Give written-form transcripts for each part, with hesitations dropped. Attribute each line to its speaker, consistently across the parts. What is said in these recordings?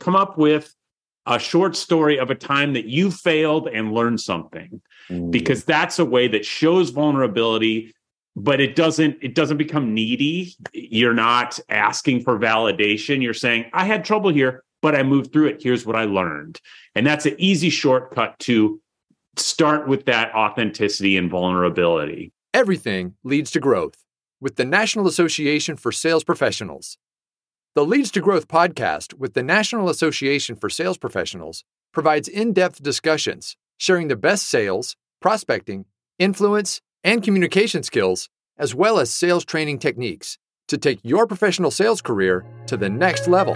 Speaker 1: come up with a short story of a time that you failed and learned something, because that's a way that shows vulnerability, but it doesn't become needy. You're not asking for validation. You're saying, I had trouble here, but I moved through it. Here's what I learned. And that's an easy shortcut to start with that authenticity and vulnerability.
Speaker 2: Everything leads to growth with the National Association for Sales Professionals. The Leads to Growth podcast with the National Association for Sales Professionals provides in-depth discussions sharing the best sales, prospecting, influence, and communication skills, as well as sales training techniques to take your professional sales career to the next level.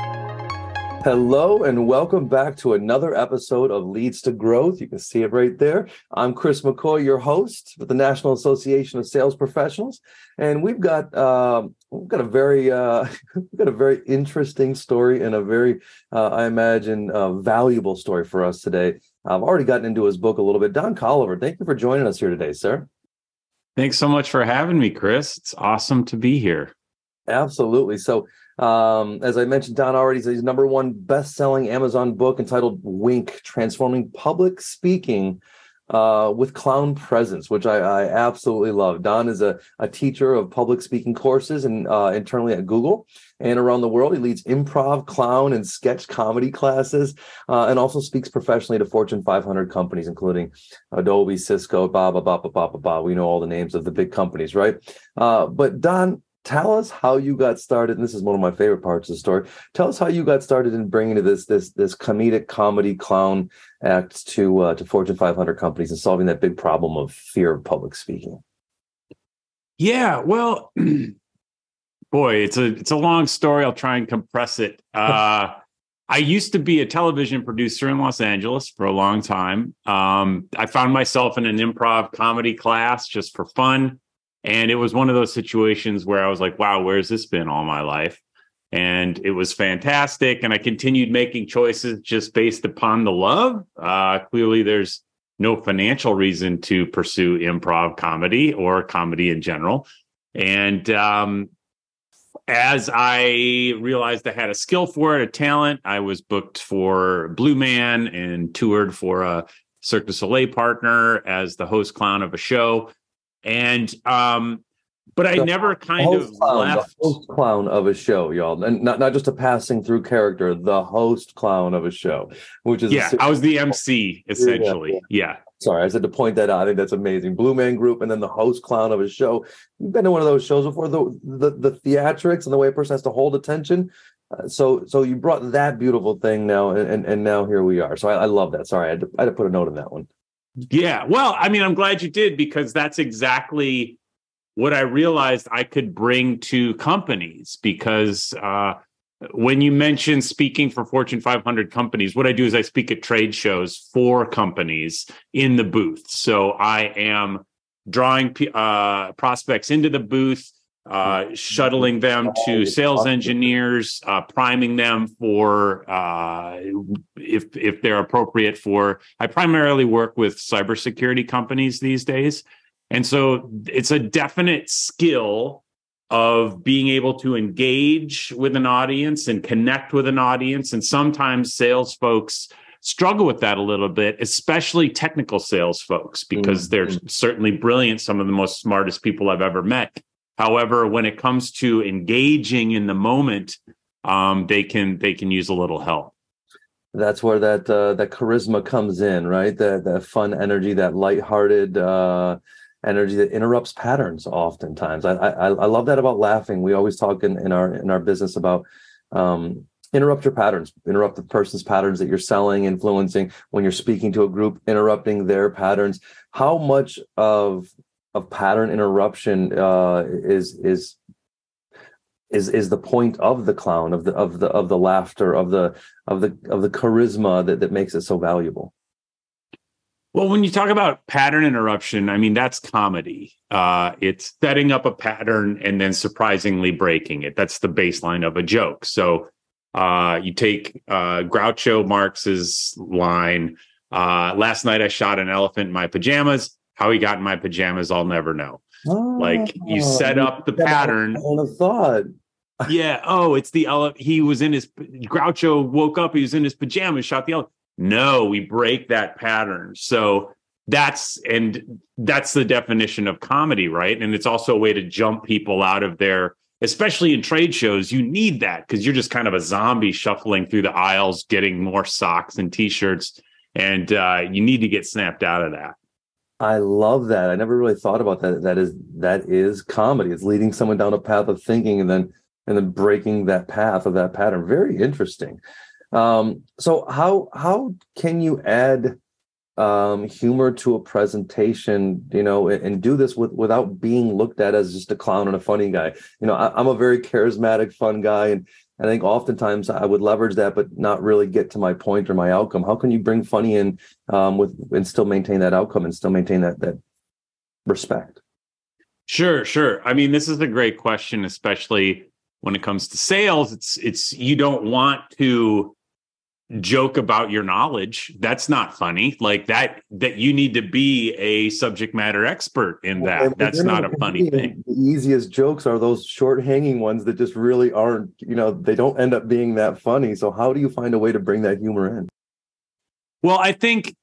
Speaker 3: Hello and welcome back to another episode of Leads to Growth. You can see it right there. I'm Chris McCoy, your host with the National Association of Sales Professionals, and we've got a very interesting story and a very, I imagine, valuable story for us today. I've already gotten into his book a little bit. Don Colliver, thank you for joining us here today, sir.
Speaker 1: Thanks so much for having me, Chris. It's awesome to be here.
Speaker 3: Absolutely. So, as I mentioned, Don already says his number one best-selling Amazon book entitled Wink, Transforming Public Speaking with Clown Presence, which I absolutely love. Don is a teacher of public speaking courses and internally at Google and around the world. He leads improv, clown, and sketch comedy classes and also speaks professionally to Fortune 500 companies, including Adobe, Cisco, we know all the names of the big companies, right? But Don, tell us how you got started. And this is one of my favorite parts of the story. Tell us how you got started in bringing this comedic comedy clown act to Fortune 500 companies and solving that big problem of fear of public speaking.
Speaker 1: Yeah, well, boy, it's a long story. I'll try and compress it. I used to be a television producer in Los Angeles for a long time. I found myself in an improv comedy class just for fun. And it was one of those situations where I was like, wow, where's this been all my life? And it was fantastic. And I continued making choices just based upon the love. Clearly, there's no financial reason to pursue improv comedy or comedy in general. And as I realized I had a skill for it, a talent, I was booked for Blue Man and toured for a Cirque du Soleil partner as the host clown of a show. And, but I never left.
Speaker 3: The host clown of a show, y'all. And not just a passing through character, the host clown of a show, which is...
Speaker 1: Yeah, I was the MC, essentially. Yeah.
Speaker 3: Sorry, I said to point that out. I think that's amazing. Blue Man Group and then the host clown of a show. You've been to one of those shows before, the theatrics and the way a person has to hold attention. So you brought that beautiful thing now, and now here we are. So I love that. Sorry, I had to put a note on that one.
Speaker 1: Yeah, well, I mean, I'm glad you did, because that's exactly what I realized I could bring to companies. Because when you mention speaking for Fortune 500 companies, what I do is I speak at trade shows for companies in the booth. So I am drawing prospects into the booth, shuttling them to sales engineers, priming them for if they're appropriate for. I primarily work with cybersecurity companies these days. And so it's a definite skill of being able to engage with an audience and connect with an audience. And sometimes sales folks struggle with that a little bit, especially technical sales folks, because they're certainly brilliant, some of the most smartest people I've ever met. However, when it comes to engaging in the moment, they can use a little help.
Speaker 3: That's where that charisma comes in, right? That fun energy, that lighthearted energy that interrupts patterns. Oftentimes, I love that about laughing. We always talk in our business about interrupt your patterns, interrupt the person's patterns that you're selling, influencing. When you're speaking to a group, interrupting their patterns. How much of pattern interruption is the point of the clown, of the laughter, of the charisma that makes it so valuable?
Speaker 1: Well, when you talk about pattern interruption, I mean, that's comedy. It's setting up a pattern and then surprisingly breaking it. That's the baseline of a joke. So you take Groucho Marx's line, last night I shot an elephant in my pajamas. How he got in my pajamas, I'll never know. Like, you set up the pattern.
Speaker 3: I thought.
Speaker 1: Yeah. Oh, it's the he was in his Groucho woke up, he was in his pajamas, shot the elephant. No, we break that pattern. So that's the definition of comedy, right? And it's also a way to jump people out of their, especially in trade shows, you need that because you're just kind of a zombie shuffling through the aisles, getting more socks and t-shirts. And you need to get snapped out of that.
Speaker 3: I love that. I never really thought about that. That is comedy. It's leading someone down a path of thinking and then breaking that path of that pattern. Very interesting. So how can you add humor to a presentation, and do this without being looked at as just a clown and a funny guy? I'm a very charismatic, fun guy, and I think oftentimes I would leverage that, but not really get to my point or my outcome. How can you bring funny in and still maintain that outcome and still maintain that respect?
Speaker 1: Sure. I mean, this is a great question, especially when it comes to sales. It's you don't want to joke about your knowledge. That's not funny. Like that you need to be a subject matter expert in that. That's not a funny thing.
Speaker 3: The easiest jokes are those short hanging ones that just really aren't, they don't end up being that funny. So how do you find a way to bring that humor in?
Speaker 1: Well, I think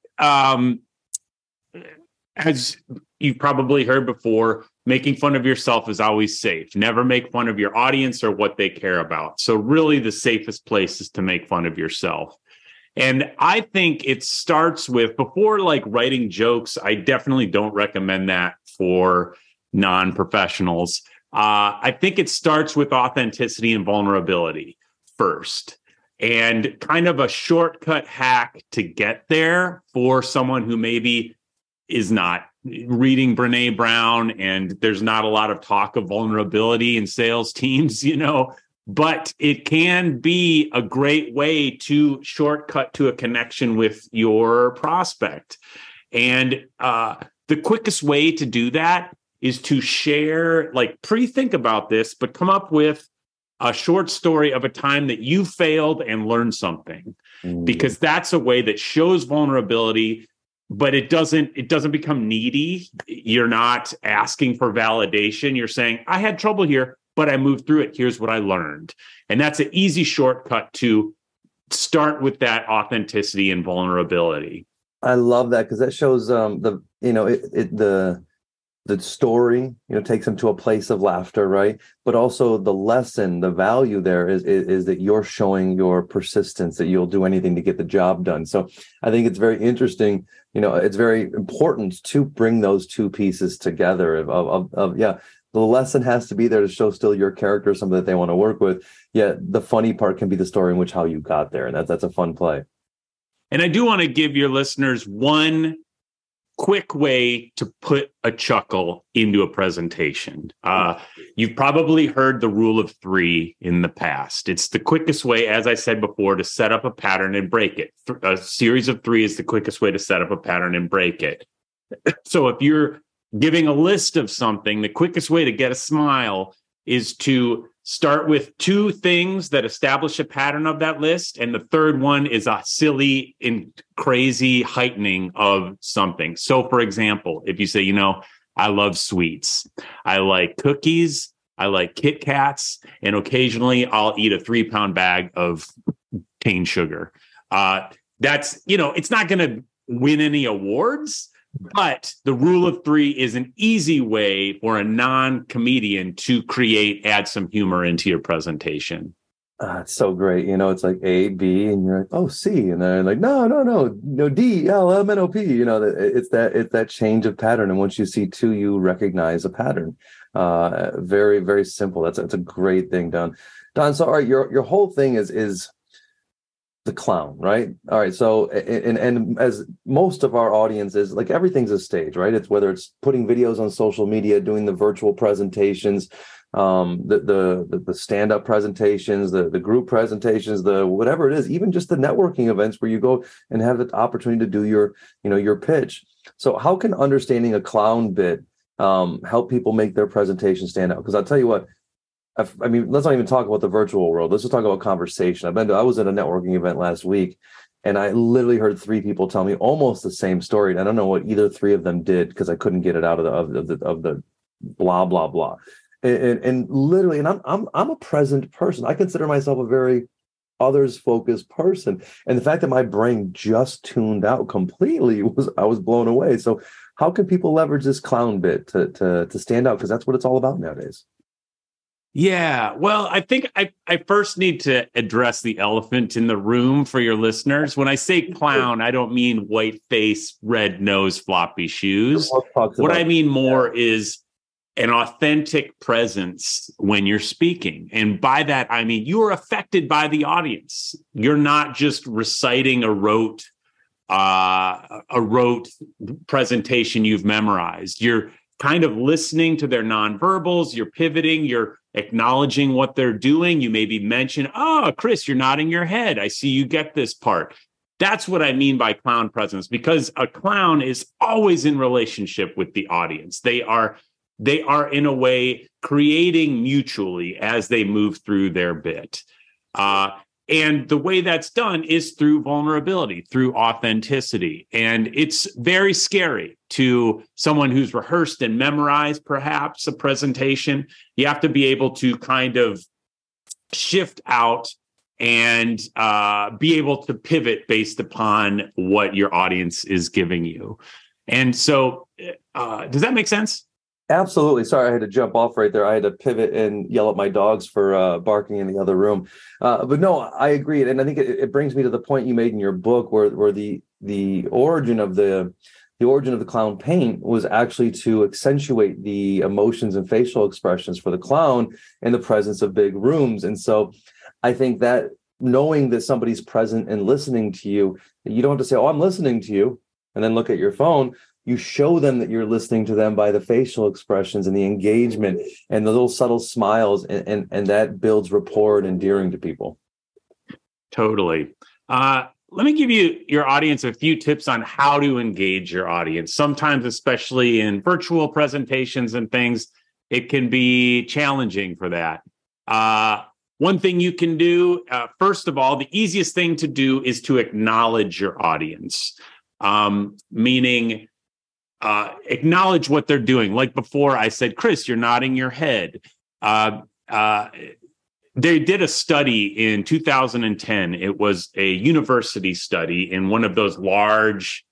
Speaker 1: as you've probably heard before, making fun of yourself is always safe. Never make fun of your audience or what they care about. So really the safest place is to make fun of yourself. And I think it starts with, before like writing jokes, I definitely don't recommend that for non-professionals. I think it starts with authenticity and vulnerability first. And kind of a shortcut hack to get there for someone who maybe is not reading Brené Brown, and there's not a lot of talk of vulnerability in sales teams, but it can be a great way to shortcut to a connection with your prospect. And the quickest way to do that is to share, like pre-think about this, but come up with a short story of a time that you failed and learned something, because that's a way that shows vulnerability. But it doesn't become needy. You're not asking for validation. You're saying, I had trouble here, but I moved through it. Here's what I learned. And that's an easy shortcut to start with that authenticity and vulnerability.
Speaker 3: I love that, because that shows the story, takes them to a place of laughter, right? But also the lesson, the value there is that you're showing your persistence, that you'll do anything to get the job done. So I think it's very interesting. It's very important to bring those two pieces together the lesson has to be there to show still your character, something that they want to work with. Yet the funny part can be the story in which how you got there. And that's a fun play.
Speaker 1: And I do want to give your listeners one quick way to put a chuckle into a presentation. You've probably heard the rule of 3 in the past. It's the quickest way, as I said before, to set up a pattern and break it. A series of 3 is the quickest way to set up a pattern and break it. So if you're giving a list of something, the quickest way to get a smile is to start with 2 things that establish a pattern of that list. And the third one is a silly and crazy heightening of something. So, for example, if you say, I love sweets, I like cookies, I like Kit Kats, and occasionally I'll eat a 3-pound bag of cane sugar. That's, it's not going to win any awards, but the rule of 3 is an easy way for a non-comedian to add some humor into your presentation.
Speaker 3: It's so great. It's like A, B, and you're like, oh, C. And then like, no, D, L, M, N, O, P. It's that change of pattern. And once you see 2, you recognize a pattern. Very, very simple. That's a great thing, Don. So, all right, your whole thing is the clown, right? All right. So, and as most of our audience is, like, everything's a stage, right? It's whether it's putting videos on social media, doing the virtual presentations, the stand-up presentations, the group presentations, the whatever it is, even just the networking events where you go and have the opportunity to do your pitch. So how can understanding a clown bit help people make their presentation stand out? Because I'll tell you what, I mean, let's not even talk about the virtual world. Let's just talk about conversation. I was at a networking event last week, and I literally heard 3 people tell me almost the same story. And I don't know what either 3 of them did, because I couldn't get it out of the blah, blah, blah. and literally, and I'm a present person. I consider myself a very others focused person, and the fact that my brain just tuned out completely I was blown away. So how can people leverage this clown bit to stand out, because that's what it's all about nowadays?
Speaker 1: Yeah, well, I think I first need to address the elephant in the room for your listeners. When I say clown, I don't mean white face, red nose, floppy shoes. What I mean more is an authentic presence when you're speaking. And by that, I mean, you are affected by the audience. You're not just reciting a rote presentation you've memorized. You're kind of listening to their nonverbals. You're pivoting. You're acknowledging what they're doing. You maybe mention, "Oh, Chris, you're nodding your head. I see you get this part." That's what I mean by clown presence, because a clown is always in relationship with the audience. They are in a way creating mutually as they move through their bit. And the way that's done is through vulnerability, through authenticity. And it's very scary to someone who's rehearsed and memorized, perhaps, a presentation. You have to be able to kind of shift out and be able to pivot based upon what your audience is giving you. And so, does that make sense?
Speaker 3: Absolutely. Sorry, I had to jump off right there. I had to pivot and yell at my dogs for barking in the other room. But no, I agree. And I think it brings me to the point you made in your book, where the origin of the clown paint was actually to accentuate the emotions and facial expressions for the clown in the presence of big rooms. And so I think that knowing that somebody's present and listening to you, you don't have to say, "Oh, I'm listening to you," and then look at your phone. You show them that you're listening to them by the facial expressions and the engagement and the little subtle smiles, and that builds rapport and endearing to people.
Speaker 1: Totally. Let me give your audience a few tips on how to engage your audience. Sometimes, especially in virtual presentations and things, it can be challenging for that. One thing you can do, first of all, the easiest thing to do is to acknowledge your audience, meaning acknowledge what they're doing. Like before, I said, "Chris, you're nodding your head." They did a study in 2010. It was a university study in one of those large,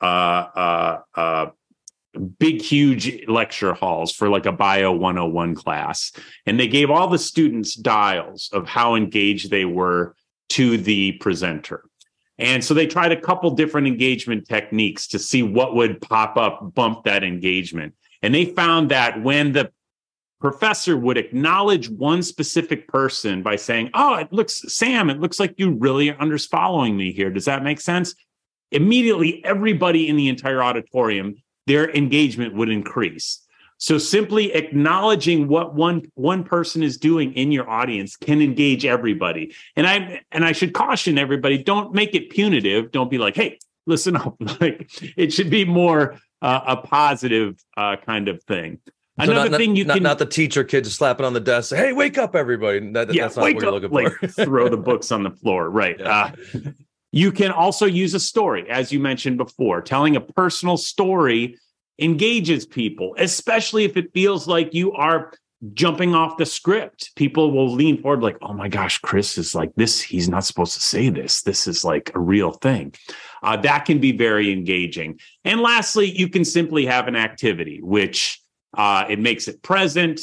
Speaker 1: big, huge lecture halls for like a Bio 101 class. And they gave all the students dials of how engaged they were to the presenter. And so they tried a couple different engagement techniques to see what would pop up, bump that engagement. And they found that when the professor would acknowledge one specific person by saying, "Oh, Sam, it looks like you really are following me here. Does that make sense?" Immediately, everybody in the entire auditorium, their engagement would increase. So simply acknowledging what one person is doing in your audience can engage everybody. And I should caution everybody, don't make it punitive. Don't be like, "Hey, listen up." Like, it should be more a positive kind of thing.
Speaker 3: So another thing you can... Not the teacher kid just slapping on the desk, say, "Hey, wake up, everybody." That's not what you're looking for.
Speaker 1: Like, throw the books on the floor. Right. Yeah. You can also use a story, as you mentioned before. Telling a personal story engages people, especially if it feels like you are jumping off the script. People will lean forward like, "Oh my gosh, Chris is like this. He's not supposed to say this. This is like a real thing." That can be very engaging. And lastly, you can simply have an activity, which it makes it present.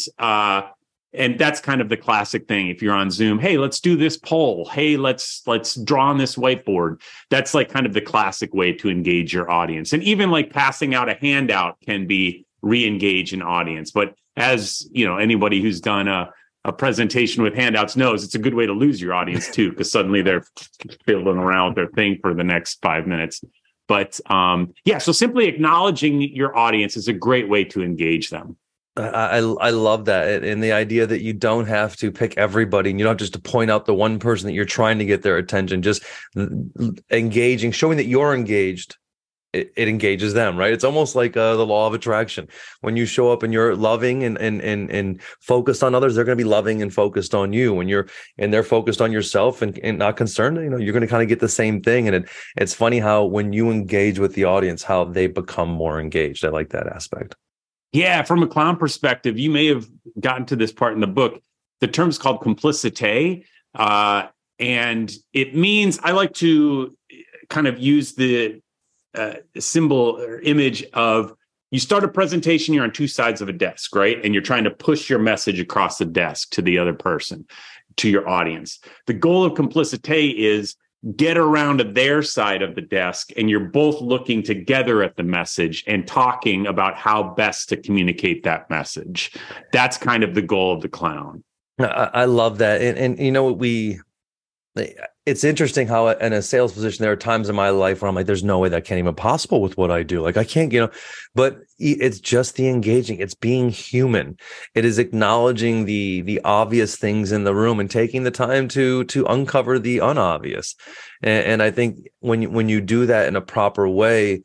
Speaker 1: And that's kind of the classic thing. If you're on Zoom, "Hey, let's do this poll. Hey, let's draw on this whiteboard." That's like kind of the classic way to engage your audience. And even like passing out a handout can be re-engage an audience. But as you know, anybody who's done a presentation with handouts knows it's a good way to lose your audience too, because suddenly they're fiddling around with their thing for the next 5 minutes. But so simply acknowledging your audience is a great way to engage them.
Speaker 3: I love that. And the idea that you don't have to pick everybody, and you don't have just to point out the one person that you're trying to get their attention, just engaging, showing that you're engaged. It engages them, right? It's almost like the law of attraction. When you show up and you're loving and focused on others, they're going to be loving and focused on you. When they're focused on yourself and not concerned, you're going to kind of get the same thing. And it's funny how when you engage with the audience, how they become more engaged. I like that aspect.
Speaker 1: Yeah, from a clown perspective, you may have gotten to this part in the book. The term's called complicité, and it means, I like to kind of use the symbol or image of, you start a presentation, you're on two sides of a desk, right? And you're trying to push your message across the desk to the other person, to your audience. The goal of complicité is get around to their side of the desk, and you're both looking together at the message and talking about how best to communicate that message. That's kind of the goal of the clown.
Speaker 3: I love that. And you know, it's interesting how in a sales position, there are times in my life where I'm like, there's no way that can't even possible with what I do. Like I can't, but it's just the engaging. It's being human. It is acknowledging the obvious things in the room and taking the time to uncover the unobvious. And I think when you do that in a proper way,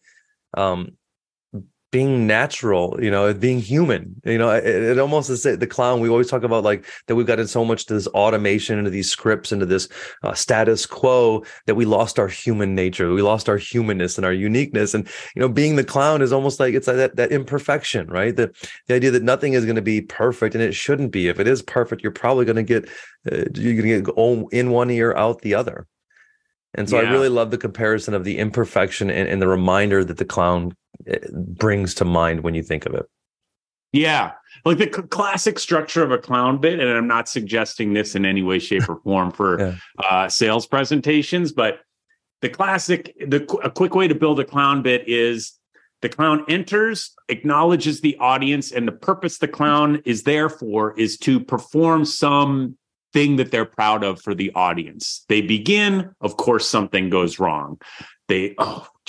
Speaker 3: being natural, being human, it almost is the clown. We always talk about like that we've gotten so much to this automation, into these scripts, into this status quo, that we lost our human nature. We lost our humanness and our uniqueness. And, being the clown is almost like it's like that imperfection, right? The idea that nothing is going to be perfect, and it shouldn't be. If it is perfect, you're probably going to get, in one ear, out the other. And so I really love the comparison of the imperfection and the reminder that the clown brings to mind when you think of it.
Speaker 1: Yeah. Like the classic structure of a clown bit, and I'm not suggesting this in any way, shape, or form for sales presentations, but a quick way to build a clown bit is the clown enters, acknowledges the audience, and the purpose the clown is there for is to perform some thing that they're proud of for the audience. They begin, of course, something goes wrong. It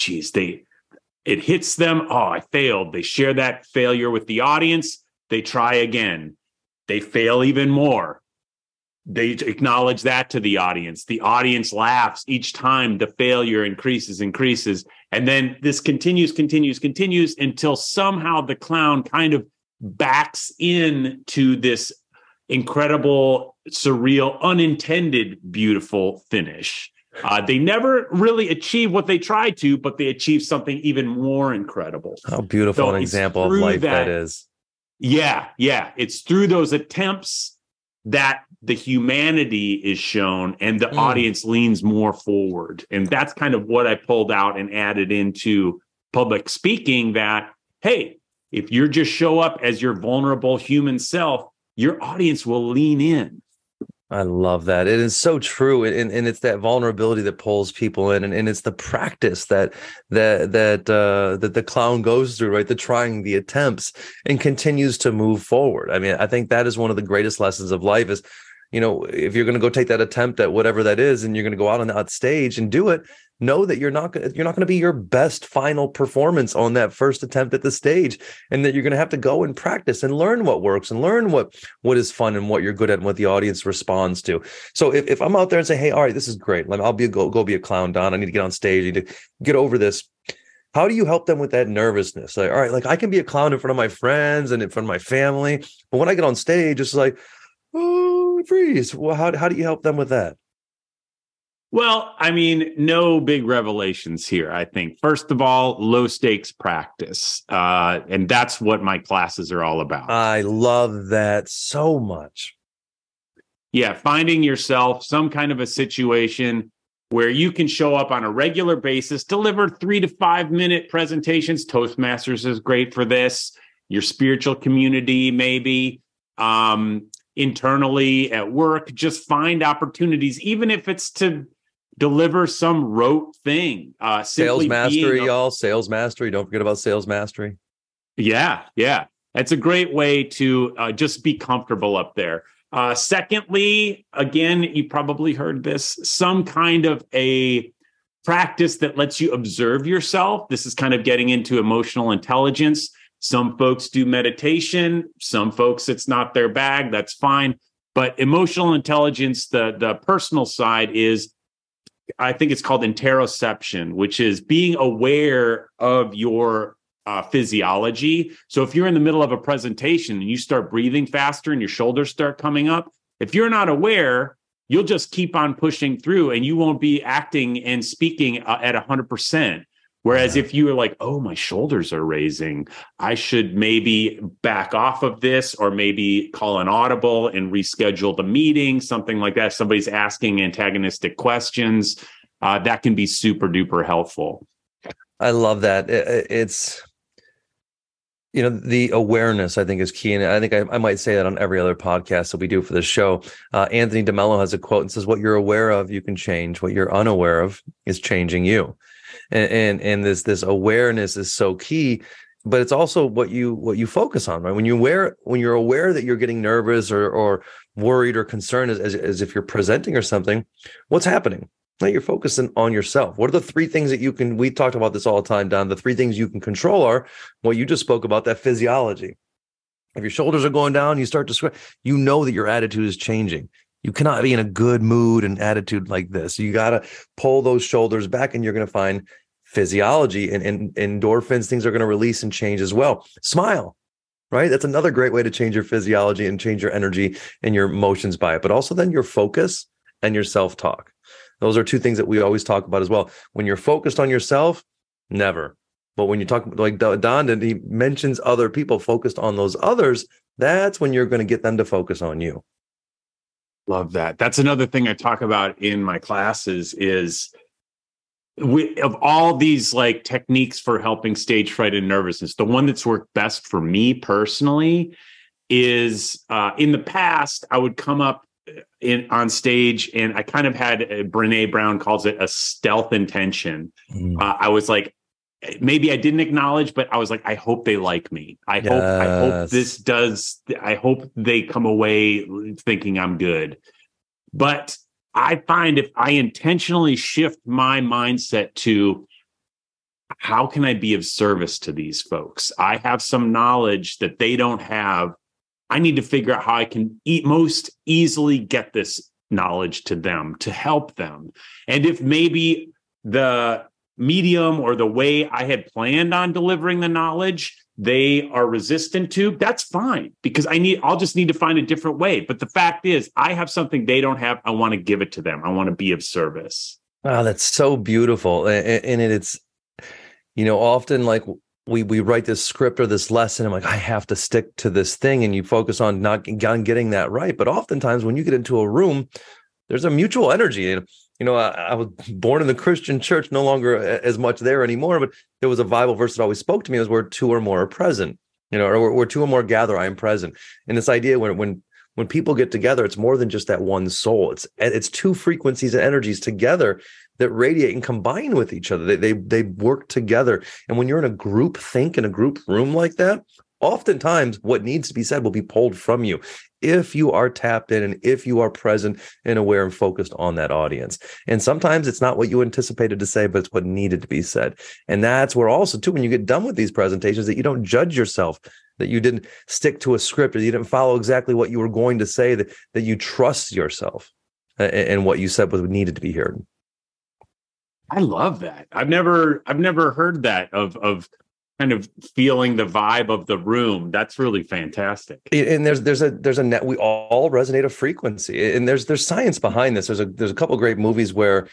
Speaker 1: hits them. Oh, I failed. They share that failure with the audience. They try again. They fail even more. They acknowledge that to the audience. The audience laughs each time the failure increases. And then this continues until somehow the clown kind of backs into this incredible, surreal, unintended, beautiful finish. They never really achieve what they tried to, but they achieve something even more incredible.
Speaker 3: How beautiful an example of life that is.
Speaker 1: Yeah. It's through those attempts that the humanity is shown and the audience leans more forward. And that's kind of what I pulled out and added into public speaking, that, hey, if you just show up as your vulnerable human self, your audience will lean in.
Speaker 3: I love that. It is so true. And it's that vulnerability that pulls people in. And it's the practice that the clown goes through, right? The trying, the attempts, and continues to move forward. I mean, I think that is one of the greatest lessons of life is, if you're going to go take that attempt at whatever that is, and you're going to go out on that stage and do it, know that you're not going to be your best final performance on that first attempt at the stage, and that you're going to have to go and practice and learn what works and learn what is fun and what you're good at and what the audience responds to. So if I'm out there and say, hey, all right, this is great, I'll go be a clown, Don. I need to get on stage. I need to get over this. How do you help them with that nervousness? Like, all right, like I can be a clown in front of my friends and in front of my family, but when I get on stage, it's like, oh, freeze. Well, how do you help them with that?
Speaker 1: Well, I mean, no big revelations here, I think. First of all, low stakes practice. And that's what my classes are all about.
Speaker 3: I love that so much.
Speaker 1: Yeah, finding yourself some kind of a situation where you can show up on a regular basis, deliver 3 to 5 minute presentations. Toastmasters is great for this. Your spiritual community, maybe. Internally at work, just find opportunities, even if it's to deliver some rote thing.
Speaker 3: Sales mastery, y'all. Sales mastery. Don't forget about sales mastery.
Speaker 1: Yeah. It's a great way to just be comfortable up there. Secondly, again, you probably heard this, some kind of a practice that lets you observe yourself. This is kind of getting into emotional intelligence. Some folks do meditation. Some folks, it's not their bag. That's fine. But emotional intelligence, the personal side is, I think it's called interoception, which is being aware of your physiology. So if you're in the middle of a presentation and you start breathing faster and your shoulders start coming up, if you're not aware, you'll just keep on pushing through and you won't be acting and speaking at 100%. Whereas if you were like, oh, my shoulders are raising, I should maybe back off of this, or maybe call an audible and reschedule the meeting, something like that. Somebody's asking antagonistic questions. That can be super duper helpful.
Speaker 4: I love that. It's, the awareness, I think, is key. And I think I might say that on every other podcast that we do for this show. Anthony DeMello has a quote and says, what you're aware of, you can change. What you're unaware of is changing you. And this awareness is so key, but it's also what you focus on, right? When you're aware that you're getting nervous or worried or concerned as if you're presenting or something, what's happening? Like, you're focusing on yourself. What are the three things that we talked about this all the time, Don, the three things you can control are what you just spoke about, that physiology. If your shoulders are going down, you start to sweat, you know that your attitude is changing. You cannot be in a good mood and attitude like this. You got to pull those shoulders back, and you're going to find physiology and endorphins, things are going to release and change as well. Smile, right? That's another great way to change your physiology and change your energy and your emotions by it, but also then your focus and your self-talk. Those are two things that we always talk about as well. When you're focused on yourself, never. But when you talk, like Don, and he mentions other people, focused on those others, that's when you're going to get them to focus on you.
Speaker 1: Love that. That's another thing I talk about in my classes is of all these like techniques for helping stage fright and nervousness, the one that's worked best for me personally is in the past, I would come up on stage, and I kind of had Brene Brown calls it a stealth intention. I was like, maybe I didn't acknowledge, but I was like, I hope they like me. I hope they come away thinking I'm good. But I find if I intentionally shift my mindset to how can I be of service to these folks? I have some knowledge that they don't have. I need to figure out how I can most easily get this knowledge to them to help them. And if maybe the medium or the way I had planned on delivering the knowledge, they are resistant to, that's fine, because I'll just need to find a different way. But the fact is, I have something they don't have. I want to give it to them. I want to be of service.
Speaker 4: Oh, that's so beautiful. And it's, often like, we write this script or this lesson. I'm like, I have to stick to this thing. And you focus on not getting that right. But oftentimes when you get into a room, there's a mutual energy. I was born in the Christian church, no longer as much there anymore, but there was a Bible verse that always spoke to me, is where two or more are present, or where two or more gather, I am present. And this idea when people get together, it's more than just that one soul. It's two frequencies and energies together that radiate and combine with each other. They work together. And when you're in a group think, in a group room like that, oftentimes what needs to be said will be pulled from you if you are tapped in and if you are present and aware and focused on that audience. And sometimes it's not what you anticipated to say, but it's what needed to be said. And that's where also, too, when you get done with these presentations, that you don't judge yourself, that you didn't stick to a script, or you didn't follow exactly what you were going to say, that you trust yourself and what you said was needed to be heard.
Speaker 1: I love that. I've never heard that of kind of feeling the vibe of the room. That's really fantastic.
Speaker 4: And there's a net. We all resonate a frequency, and there's science behind this. There's a couple of great movies where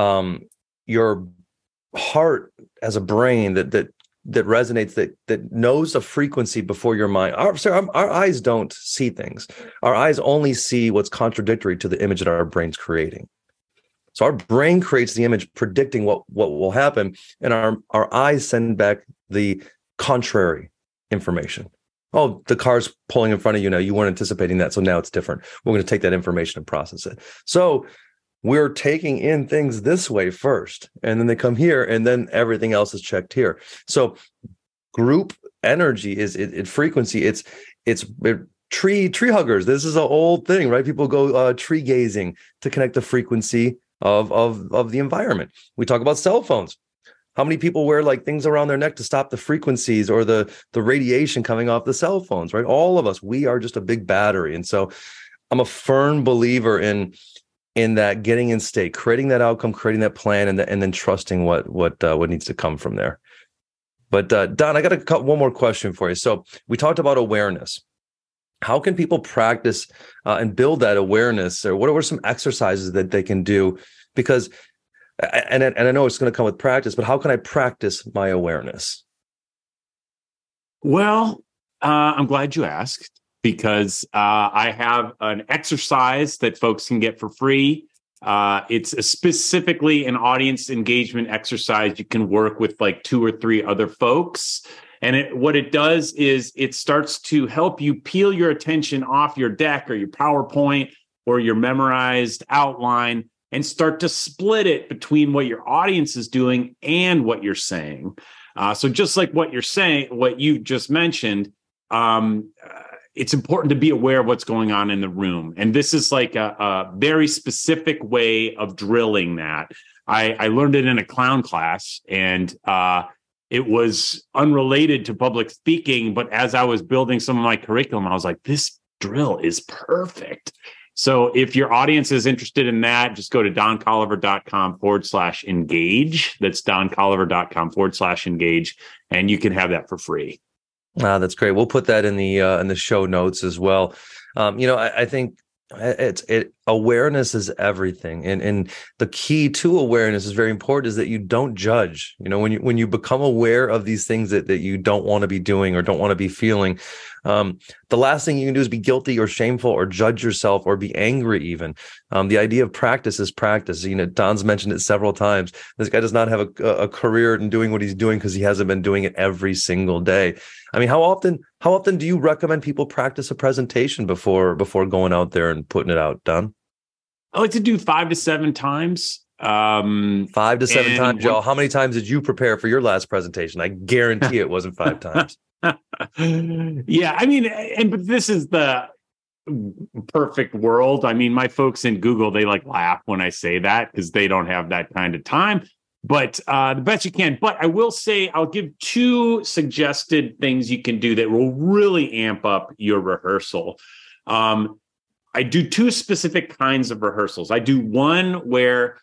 Speaker 4: your heart has a brain that resonates, that knows a frequency before your mind. Our eyes don't see things. Our eyes only see what's contradictory to the image that our brain's creating. So our brain creates the image predicting what will happen, and our eyes send back the contrary information. Oh, the car's pulling in front of you now. You weren't anticipating that, so now it's different. We're going to take that information and process it. So we're taking in things this way first, and then they come here, and then everything else is checked here. So group energy is frequency. It's tree huggers. This is an old thing, right? People go tree gazing to connect the frequency of the environment. We talk about cell phones. How many people wear like things around their neck to stop the frequencies or the radiation coming off the cell phones, right? All of us, we are just a big battery. And so I'm a firm believer in that getting in state, creating that outcome, creating that plan, and then trusting what needs to come from there. But Don, I got one more question for you. So we talked about awareness. How can people practice and build that awareness? Or what are some exercises that they can do? Because And I know it's going to come with practice, but how can I practice my awareness?
Speaker 1: Well, I'm glad you asked, because I have an exercise that folks can get for free. It's specifically an audience engagement exercise. You can work with like 2 or 3 other folks. And what it does is it starts to help you peel your attention off your deck or your PowerPoint or your memorized outline and start to split it between what your audience is doing and what you're saying. So just like what you're saying, what you just mentioned, it's important to be aware of what's going on in the room. And this is like a very specific way of drilling that. I learned it in a clown class, and it was unrelated to public speaking. But as I was building some of my curriculum, I was like, this drill is perfect. So if your audience is interested in that, just go to doncolliver.com/engage. That's doncolliver.com/engage, and you can have that for free.
Speaker 4: That's great. We'll put that in the show notes as well. I think awareness is everything, and the key to awareness is very important, is that you don't judge. When you become aware of these things that you don't want to be doing or don't want to be feeling, the last thing you can do is be guilty or shameful or judge yourself or be angry even. The idea of practice is practice. Don's mentioned it several times. This guy does not have a career in doing what he's doing because he hasn't been doing it every single day. I mean, how often do you recommend people practice a presentation before going out there and putting it out, Don?
Speaker 1: I like to do 5 to 7 times.
Speaker 4: 5 to 7 times, y'all. How many times did you prepare for your last presentation? I guarantee it wasn't 5 times.
Speaker 1: Yeah, I mean, but this is the perfect world. I mean, my folks in Google, they like laugh when I say that because they don't have that kind of time. But the best you can. But I will say, I'll give 2 suggested things you can do that will really amp up your rehearsal. I do 2 specific kinds of rehearsals. I do one where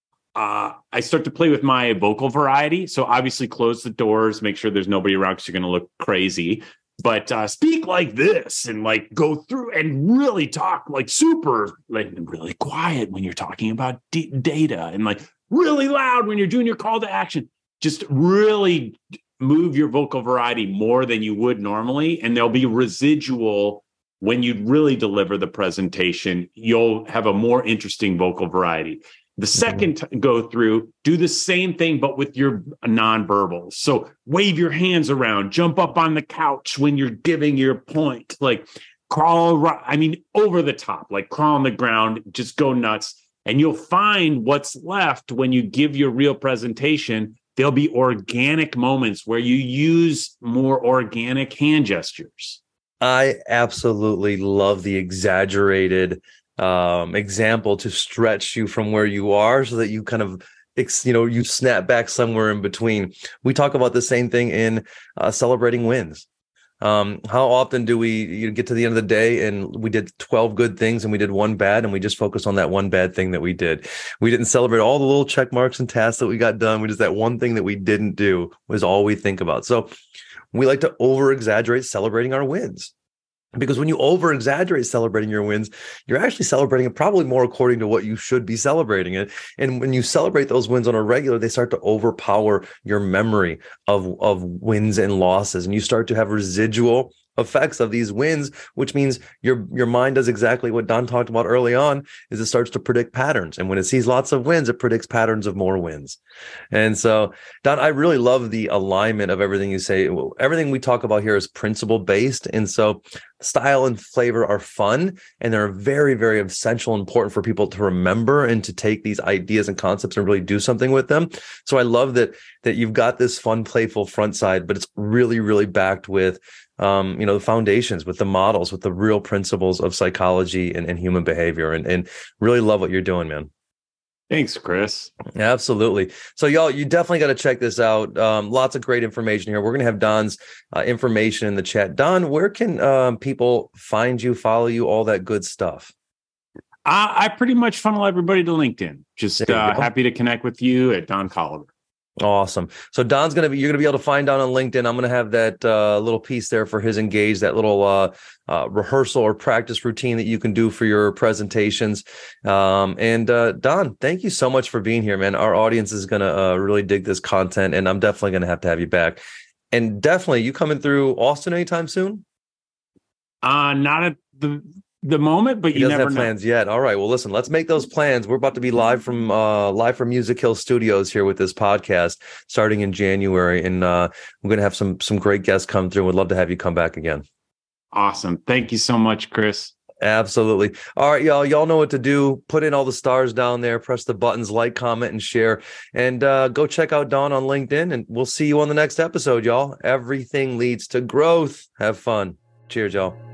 Speaker 1: I start to play with my vocal variety. So obviously close the doors, make sure there's nobody around because you're going to look crazy. But speak like this and like go through and really talk like super, like really quiet when you're talking about data, and like really loud when you're doing your call to action. Just really move your vocal variety more than you would normally. And there'll be residual when you really deliver the presentation. You'll have a more interesting vocal variety. The second go through, do the same thing, but with your nonverbals. So wave your hands around, jump up on the couch when you're giving your point, like crawl around, over the top, like crawl on the ground, just go nuts. And you'll find what's left when you give your real presentation. There'll be organic moments where you use more organic hand gestures.
Speaker 4: I absolutely love the exaggerated example to stretch you from where you are so that you kind of, you snap back somewhere in between. We talk about the same thing in celebrating wins. How often do we get to the end of the day and we did 12 good things and we did 1 bad, and we just focus on that 1 bad thing that we did? We didn't celebrate all the little check marks and tasks that we got done. We just, that one thing that we didn't do was all we think about. So we like to over exaggerate celebrating our wins. Because when you over exaggerate celebrating your wins, you're actually celebrating it probably more according to what you should be celebrating it. And when you celebrate those wins on a regular, they start to overpower your memory of wins and losses. And you start to have residual effects of these wins, which means your mind does exactly what Don talked about early on, is it starts to predict patterns. And when it sees lots of wins, it predicts patterns of more wins. And so, Don, I really love the alignment of everything you say. Everything we talk about here is principle based. And so style and flavor are fun, and they're very, very essential and important for people to remember and to take these ideas and concepts and really do something with them. So I love that you've got this fun, playful front side, but it's really, really backed with the foundations, with the models, with the real principles of psychology and human behavior, and really love what you're doing, man.
Speaker 1: Thanks, Chris.
Speaker 4: Absolutely. So y'all, you definitely got to check this out. Lots of great information here. We're going to have Don's information in the chat. Don, where can people find you, follow you, all that good stuff?
Speaker 1: I pretty much funnel everybody to LinkedIn. Just happy to connect with you at Don Colliver.
Speaker 4: Awesome. So Don's you're gonna be able to find Don on LinkedIn. I'm gonna have that little piece there for his Engage, that little rehearsal or practice routine that you can do for your presentations. And Don, thank you so much for being here, man. Our audience is gonna really dig this content, and I'm definitely gonna have you back. And definitely, you coming through Austin anytime soon?
Speaker 1: Not at the moment, but you never
Speaker 4: have
Speaker 1: know.
Speaker 4: Plans yet. All right. Well, listen, let's make those plans. We're about to be live from Music Hill Studios here with this podcast starting in January, and we're going to have some great guests come through. We'd love to have you come back again.
Speaker 1: Awesome. Thank you so much, Chris.
Speaker 4: Absolutely. All right, y'all. Y'all know what to do. Put in all the stars down there. Press the buttons, like, comment, and share. And go check out Don on LinkedIn. And we'll see you on the next episode, y'all. Everything leads to growth. Have fun. Cheers, y'all.